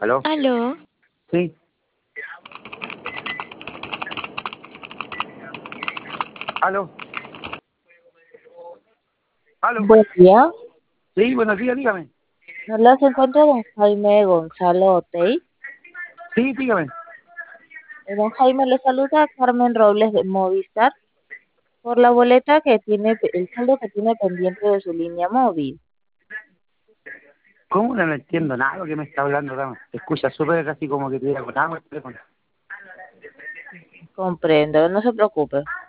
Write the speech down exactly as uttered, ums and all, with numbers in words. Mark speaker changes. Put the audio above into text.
Speaker 1: ¿Aló?
Speaker 2: Aló,
Speaker 1: Sí. ¿Aló? ¿Aló?
Speaker 3: Buen día.
Speaker 1: Sí, buenos días, dígame.
Speaker 3: ¿No las encuentra don Jaime Gonzalo Otey?
Speaker 1: Sí, dígame.
Speaker 3: Eh, Don Jaime, le saluda Carmen Robles de Movistar por la boleta que tiene, el saldo que tiene pendiente de su línea móvil.
Speaker 1: ¿Cómo no entiendo nada de lo que me está hablando, dama? Se escucha súper así como que tuviera con agua el teléfono.
Speaker 3: Comprendo, no se preocupe.